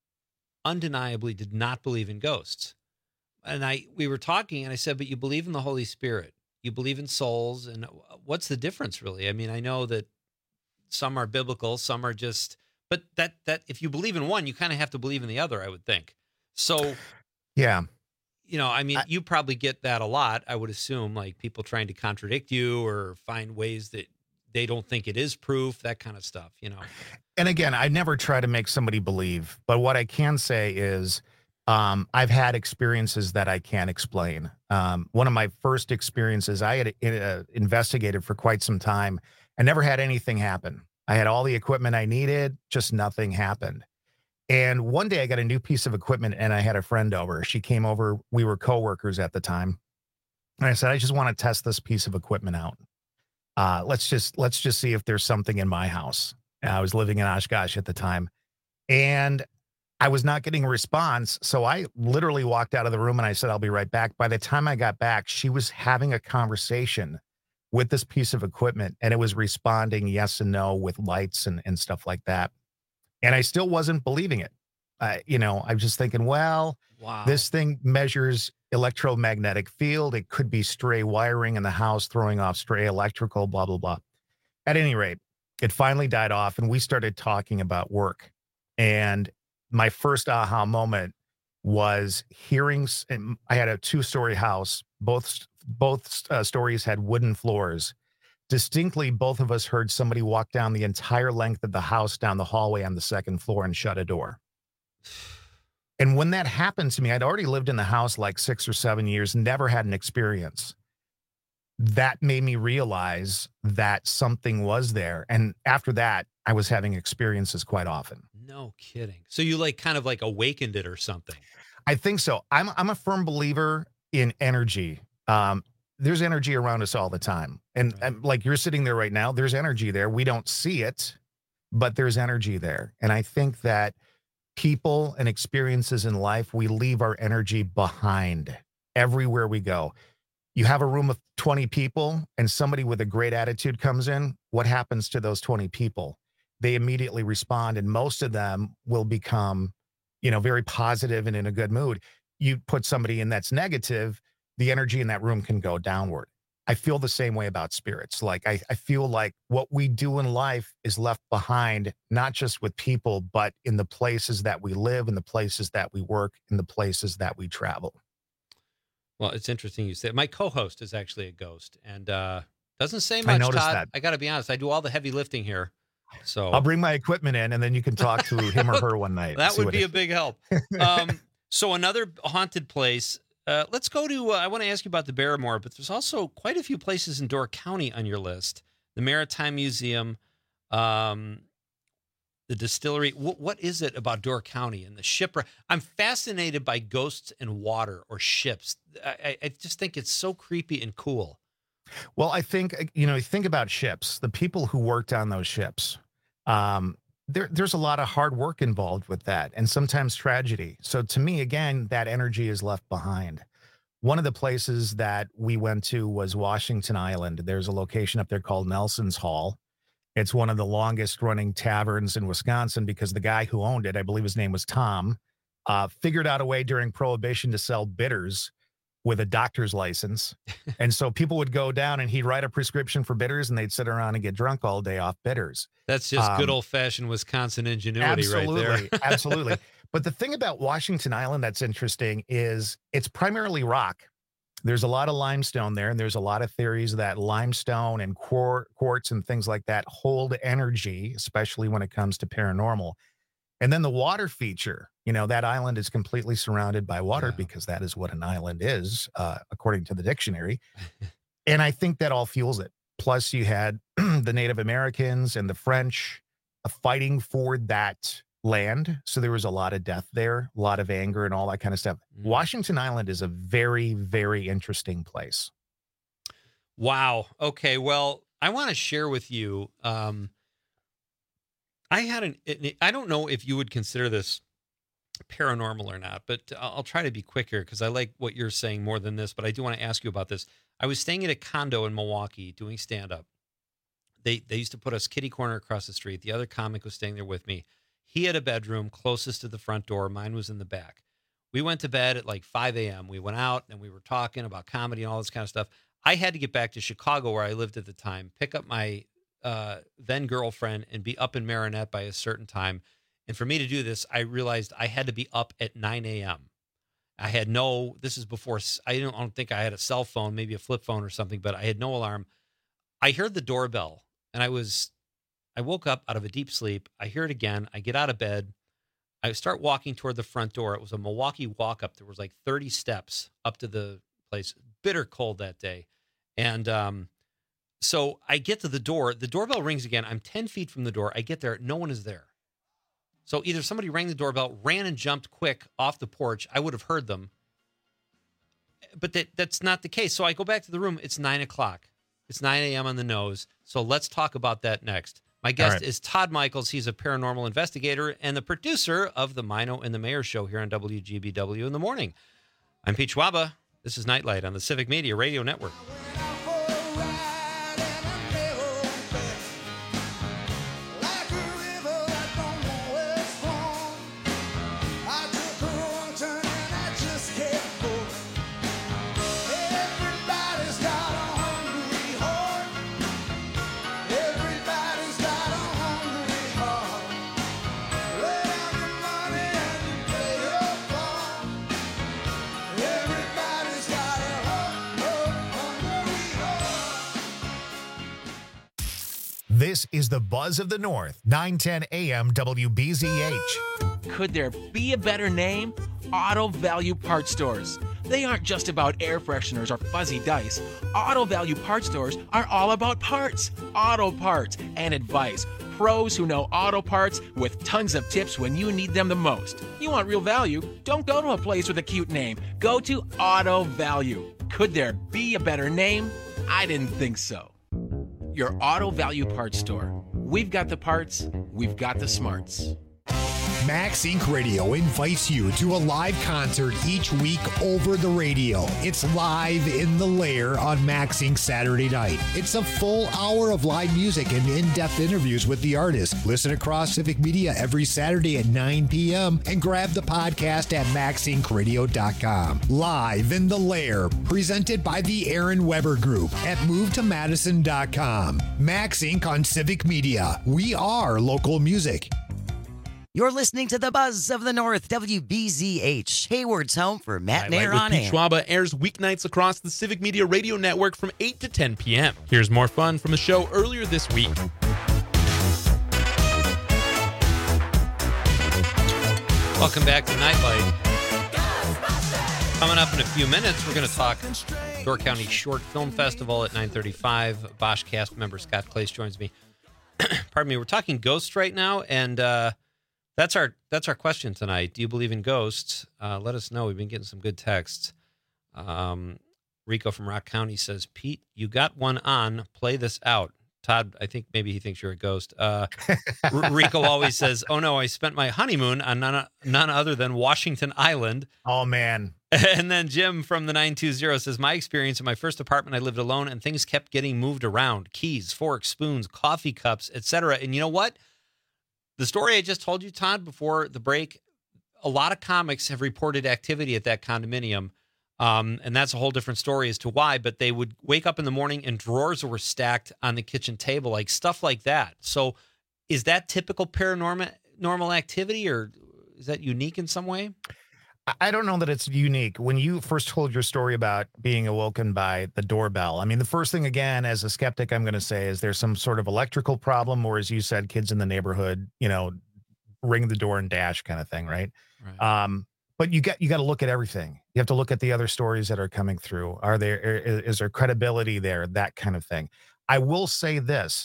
undeniably did not believe in ghosts. And we were talking, and I said, but you believe in the Holy Spirit. You believe in souls. And what's the difference, really? I mean, I know that some are biblical, some are just, but that if you believe in one, you kind of have to believe in the other, I would think. So, yeah. You know, I mean, you probably get that a lot, I would assume, like people trying to contradict you or find ways that they don't think it is proof, that kind of stuff, you know. And again, I never try to make somebody believe, but what I can say is, I've had experiences that I can't explain. One of my first experiences, I had investigated for quite some time. I never had anything happen. I had all the equipment I needed, just nothing happened. And one day I got a new piece of equipment and I had a friend over. She came over. We were coworkers at the time. And I said, I just want to test this piece of equipment out. Let's just see if there's something in my house. I was living in Oshkosh at the time. And I was not getting a response. So I literally walked out of the room and I said, I'll be right back. By the time I got back, she was having a conversation with this piece of equipment and it was responding yes and no with lights and stuff like that. And I still wasn't believing it. You know, I'm just thinking, well, wow, this thing measures electromagnetic field. It could be stray wiring in the house throwing off stray electrical, blah, blah, blah. At any rate, it finally died off and we started talking about work. And my first aha moment was hearing, I had a 2-story house, both both stories had wooden floors. Distinctly, both of us heard somebody walk down the entire length of the house down the hallway on the second floor and shut a door. And when that happened to me, I'd already lived in the house like 6 or 7 years, never had an experience. That made me realize that something was there. And after that, I was having experiences quite often. No kidding. So you like kind of like awakened it or something? I think so. I'm a firm believer in energy. There's energy around us all the time. And like you're sitting there right now, there's energy there. We don't see it, but there's energy there. And I think that people and experiences in life, we leave our energy behind everywhere we go. You have a room of 20 people and somebody with a great attitude comes in. What happens to those 20 people? They immediately respond, and most of them will become, very positive and in a good mood. You put somebody in that's negative, the energy in that room can go downward. I feel the same way about spirits. Like I feel like what we do in life is left behind, not just with people, but in the places that we live, in the places that we work, in the places that we travel. Well, it's interesting you say. My co-host is actually a ghost, and doesn't say much. I noticed Todd. that. I got to be honest. I do all the heavy lifting here, so I'll bring my equipment in, and then you can talk to him or her one night. That would be a big help. So another haunted place. Let's go to, I want to ask you about the Barrymore, but there's also quite a few places in Door County on your list. The Maritime Museum, the distillery. What is it about Door County and the shipwreck? I'm fascinated by ghosts and water or ships. I just think it's so creepy and cool. Well, I think, think about ships, the people who worked on those ships. There's a lot of hard work involved with that, and sometimes tragedy. So to me, again, that energy is left behind. One of the places that we went to was Washington Island. There's a location up there called Nelson's Hall. It's one of the longest running taverns in Wisconsin because the guy who owned it, I believe his name was Tom, figured out a way during Prohibition to sell bitters with a doctor's license. And so people would go down and he'd write a prescription for bitters and they'd sit around and get drunk all day off bitters. That's just good old-fashioned Wisconsin ingenuity right there. Absolutely. But the thing about Washington Island that's interesting is it's primarily rock. There's a lot of limestone there, and there's a lot of theories that limestone and quartz and things like that hold energy, especially when it comes to paranormal. And then the water feature, that island is completely surrounded by water because that is what an island is, according to the dictionary. And I think that all fuels it. Plus, you had the Native Americans and the French fighting for that land. So there was a lot of death there, a lot of anger and all that kind of stuff. Washington Island is a very, very interesting place. Wow. Okay. Well, I want to share with you. I don't know if you would consider this paranormal or not, but I'll try to be quick here because I like what you're saying more than this, but I do want to ask you about this. I was staying at a condo in Milwaukee doing stand-up. They used to put us kitty corner across the street. The other comic was staying there with me. He had a bedroom closest to the front door. Mine was in the back. We went to bed at like 5 a.m. We went out and we were talking about comedy and all this kind of stuff. I had to get back to Chicago where I lived at the time, pick up my then girlfriend and be up in Marinette by a certain time. And for me to do this, I realized I had to be up at 9 a.m. This is before, I don't think I had a cell phone, maybe a flip phone or something, but I had no alarm. I heard the doorbell and I woke up out of a deep sleep. I hear it again. I get out of bed. I start walking toward the front door. It was a Milwaukee walk up. There was like 30 steps up to the place. Bitter cold that day. And so I get to the door. The doorbell rings again. I'm 10 feet from the door. I get there. No one is there. So either somebody rang the doorbell, ran and jumped quick off the porch. I would have heard them. But that's not the case. So I go back to the room. It's 9 o'clock. It's 9 a.m. on the nose. So let's talk about that next. My guest is Todd Michaels. He's a paranormal investigator and the producer of the Mino and the Mayor show here on WGBW in the morning. I'm Pete Schwaba. This is Nightlight on the Civic Media Radio Network. This is the Buzz of the North, 910 AM WBZH. Could there be a better name? Auto Value Parts Stores. They aren't just about air fresheners or fuzzy dice. Auto Value Parts Stores are all about parts, auto parts, and advice. Pros who know auto parts with tons of tips when you need them the most. You want real value? Don't go to a place with a cute name. Go to Auto Value. Could there be a better name? I didn't think so. Your Auto Value Parts Store. We've got the parts, we've got the smarts. Max Inc. Radio invites you to a live concert each week over the radio. It's Live in the Lair on Max Inc. Saturday night. It's a full hour of live music and in-depth interviews with the artist. Listen across Civic Media every Saturday at 9 p.m. and grab the podcast at maxincradio.com. Live in the Lair, presented by the Aaron Weber Group at movetomadison.com. Max Inc. on Civic Media. We are local music. You're listening to the Buzz of the North, WBZH, Hayward's home for Matt Nightlight Nair with on Pete air. Schwaba airs weeknights across the Civic Media Radio Network from 8 to 10 p.m. Here's more fun from the show earlier this week. Welcome back to Nightlight. Coming up in a few minutes, we're going to talk Door County Short Film Festival at 9:35. Bosch cast member Scott Clace joins me. Pardon me. We're talking ghosts right now, and that's our question tonight. Do you believe in ghosts? Let us know. We've been getting some good texts. Rico from Rock County says, Pete, you got one on. Play this out. Todd, I think maybe he thinks you're a ghost. Rico always says, oh, no, I spent my honeymoon on none other than Washington Island. Oh, man. And then Jim from the 920 says, my experience in my first apartment, I lived alone, and things kept getting moved around. Keys, forks, spoons, coffee cups, etc. And you know what? The story I just told you, Todd, before the break, a lot of comics have reported activity at that condominium. And that's a whole different story as to why, but they would wake up in the morning and drawers were stacked on the kitchen table, like stuff like that. So is that typical paranormal activity, or is that unique in some way? I don't know that it's unique. When you first told your story about being awoken by the doorbell, I mean, the first thing, again, as a skeptic, I'm going to say is there's some sort of electrical problem, or as you said, kids in the neighborhood, ring the door and dash kind of thing, right? But you got to look at everything. You have to look at the other stories that are coming through. Is there credibility there? That kind of thing. I will say this.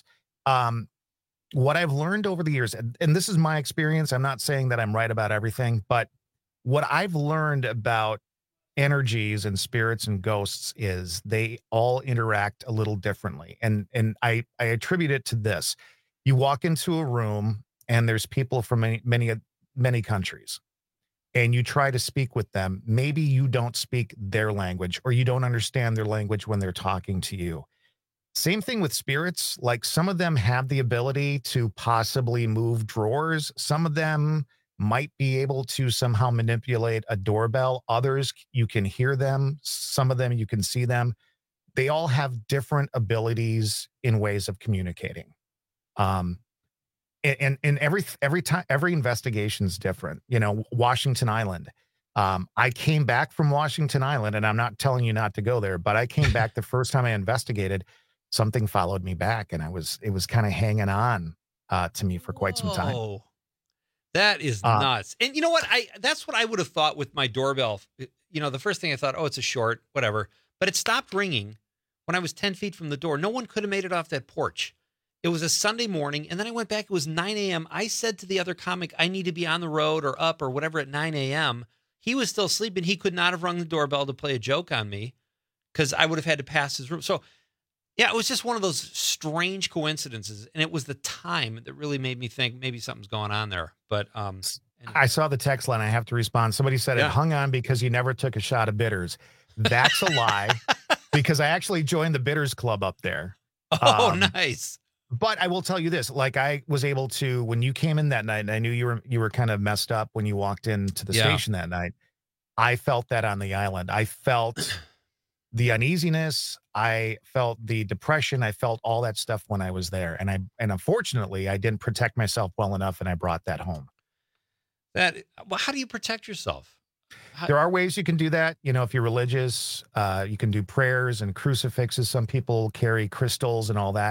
What I've learned over the years, and this is my experience, I'm not saying that I'm right about everything, but what I've learned about energies and spirits and ghosts is they all interact a little differently. And I attribute it to this. You walk into a room and there's people from many countries, and you try to speak with them. Maybe you don't speak their language, or you don't understand their language when they're talking to you. Same thing with spirits. Like, some of them have the ability to possibly move drawers. Some of them might be able to somehow manipulate a doorbell. Others, you can hear them. Some of them, you can see them. They all have different abilities in ways of communicating. And every investigation is different. Washington Island. I came back from Washington Island, and I'm not telling you not to go there, but I came back the first time I investigated, something followed me back, and it was kind of hanging on to me for quite some time. That is nuts. And you know what? That's what I would have thought with my doorbell. The first thing I thought, it's a short, whatever. But it stopped ringing when I was 10 feet from the door. No one could have made it off that porch. It was a Sunday morning, and then I went back. It was 9 a.m. I said to the other comic, I need to be on the road or up or whatever at 9 a.m. He was still sleeping. He could not have rung the doorbell to play a joke on me because I would have had to pass his room. So, yeah, it was just one of those strange coincidences, and it was the time that really made me think maybe something's going on there. But I saw the text line. I have to respond. Somebody said it hung on because you never took a shot of bitters. That's a lie, because I actually joined the Bitters Club up there. Oh, nice. But I will tell you this, like, I was able to, when you came in that night, and I knew you were kind of messed up when you walked into the station that night, I felt that on the island. I felt the uneasiness. I felt the depression. I felt all that stuff when I was there. And unfortunately, I didn't protect myself well enough, and I brought that home. How do you protect yourself? There are ways you can do that. If you're religious, you can do prayers and crucifixes. Some people carry crystals and all that.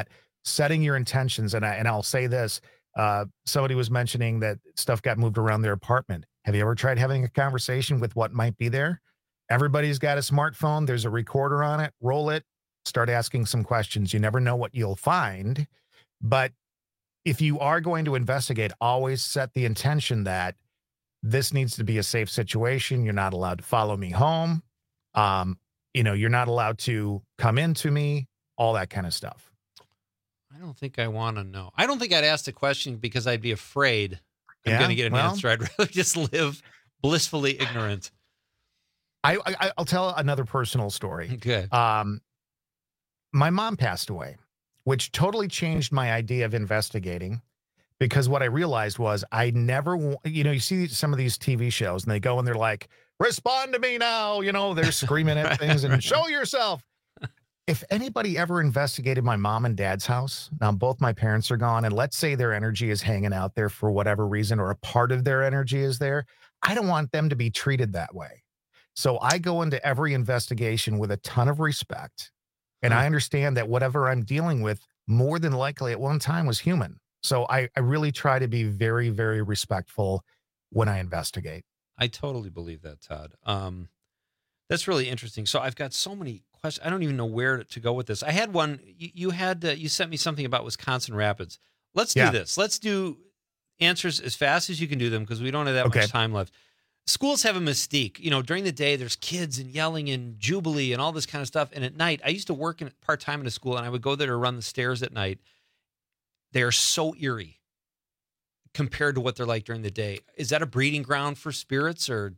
setting your intentions. And I'll say this, somebody was mentioning that stuff got moved around their apartment. Have you ever tried having a conversation with what might be there? Everybody's got a smartphone. There's a recorder on it. Roll it. Start asking some questions. You never know what you'll find. But if you are going to investigate, always set the intention that this needs to be a safe situation. You're not allowed to follow me home. You're not allowed to come into me, all that kind of stuff. I don't think I want to know. I don't think I'd ask the question because I'd be afraid I'm going to get an answer. I'd rather just live blissfully ignorant. I'll tell another personal story. Okay. My mom passed away, which totally changed my idea of investigating, because what I realized was I never, you see some of these TV shows and they go and they're like, respond to me now. They're screaming at things and show yourself. If anybody ever investigated my mom and dad's house, now both my parents are gone, and let's say their energy is hanging out there for whatever reason, or a part of their energy is there, I don't want them to be treated that way. So I go into every investigation with a ton of respect. And I understand that whatever I'm dealing with, more than likely at one time, was human. So I really try to be very, very respectful when I investigate. I totally believe that, Todd. That's really interesting. So I've got so many questions. I don't even know where to go with this. I had one. You sent me something about Wisconsin Rapids. Let's do this. Let's do answers as fast as you can do them, because we don't have that much time left. Schools have a mystique. During the day, there's kids and yelling and jubilee and all this kind of stuff. And at night, I used to work part-time in a school, and I would go there to run the stairs at night. They are so eerie compared to what they're like during the day. Is that a breeding ground for spirits, or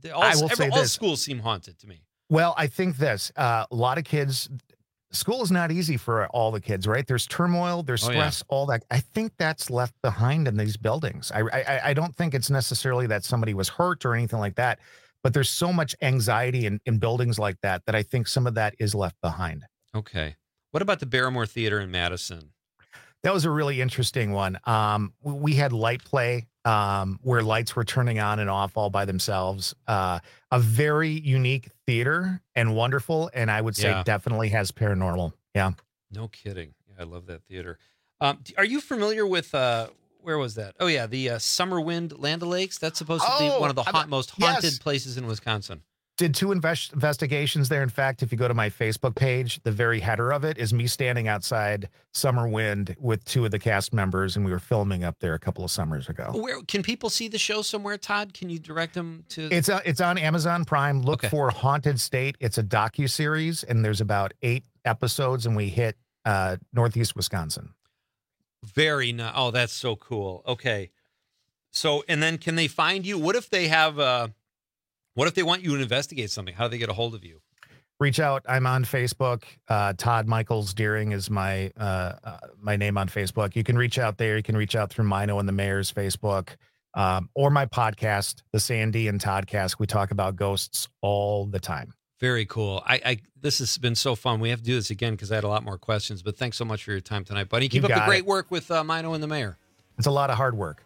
all schools seem haunted to me? Well, I think this, a lot of kids, school is not easy for all the kids, right? There's turmoil, there's stress, all that. I think that's left behind in these buildings. I don't think it's necessarily that somebody was hurt or anything like that, but there's so much anxiety in buildings like that I think some of that is left behind. Okay. What about the Barrymore Theater in Madison? That was a really interesting one. We had light play where lights were turning on and off all by themselves. A very unique theater and wonderful, and I would say definitely has paranormal. Yeah. No kidding. Yeah, I love that theater. Are you familiar with, where was that? Oh, yeah, the Summerwind Land O'Lakes? That's supposed to be one of the most haunted places in Wisconsin. Did two investigations there. In fact, if you go to my Facebook page, the very header of it is me standing outside Summerwind with two of the cast members, and we were filming up there a couple of summers ago. Where can people see the show somewhere, Todd? Can you direct them to? It's on Amazon Prime. Look for Haunted State. It's a docuseries, and there's about 8 episodes, and we hit Northeast Wisconsin. Very nice. Oh, that's so cool. Okay. So, and then can they find you? What if they have what if they want you to investigate something? How do they get a hold of you? Reach out. I'm on Facebook. Todd Michaels Deering is my name on Facebook. You can reach out there. You can reach out through Mino and the Mayor's Facebook, or my podcast, the Sandy and Toddcast. We talk about ghosts all the time. Very cool. This has been so fun. We have to do this again because I had a lot more questions, but thanks so much for your time tonight, buddy. Keep up the great work with Mino and the Mayor. It's a lot of hard work.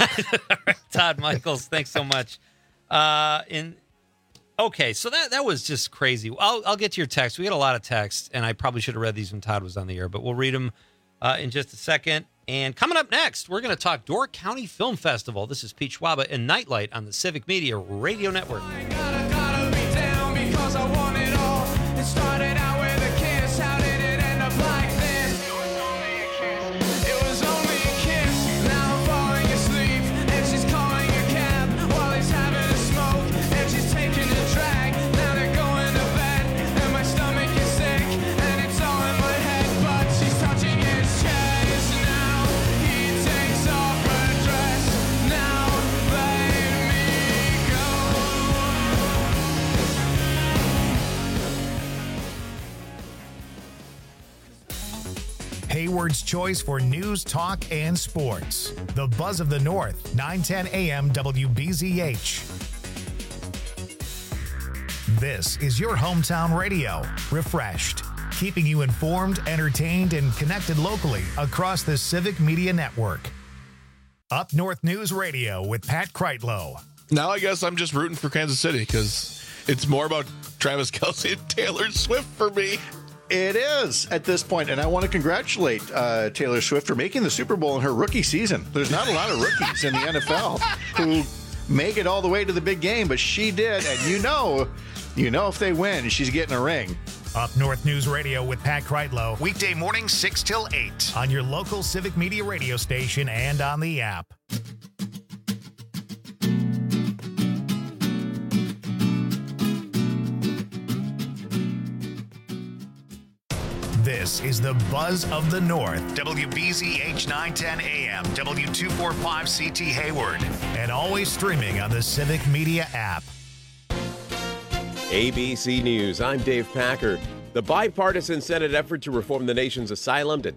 Todd Michaels, thanks so much. Okay, so that was just crazy. I'll get to your text. We got a lot of texts, and I probably should have read these when Todd was on the air, but we'll read them in just a second. And coming up next, we're going to talk Door County Film Festival. This is Pete Schwaba and Nightlight on the Civic Media Radio Network. Hayward's choice for news, talk, and sports. The Buzz of the North, 910 AM WBZH. This is your hometown radio, refreshed, keeping you informed, entertained, and connected locally across the Civic Media Network. Up North News Radio with Pat Kreitlow. Now I guess I'm just rooting for Kansas City because it's more about Travis Kelce and Taylor Swift for me. It is at this point, and I want to congratulate Taylor Swift for making the Super Bowl in her rookie season. There's not a lot of rookies in the NFL who make it all the way to the big game, but she did, and you know if they win, she's getting a ring. Up North News Radio with Pat Kreitlow, weekday morning 6 till 8 on your local Civic Media radio station and on the app. This is the Buzz of the North, WBZH 910 AM, W245CT Hayward, and always streaming on the Civic Media app. ABC News, I'm Dave Packer. The bipartisan Senate effort to reform the nation's asylum,